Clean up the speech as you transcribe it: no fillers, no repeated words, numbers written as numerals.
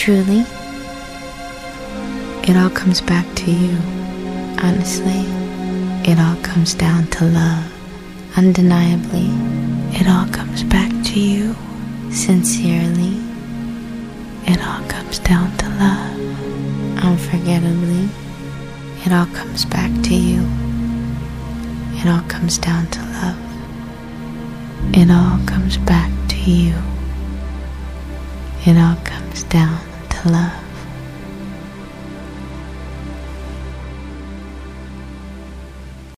truly, it all comes back to you. Honestly, it all comes down to love. Undeniably, it all comes back to you. Sincerely, it all comes down to love. Unforgettably, it all comes back to you. It all comes down to love. It all comes back to you. It all comes down to love.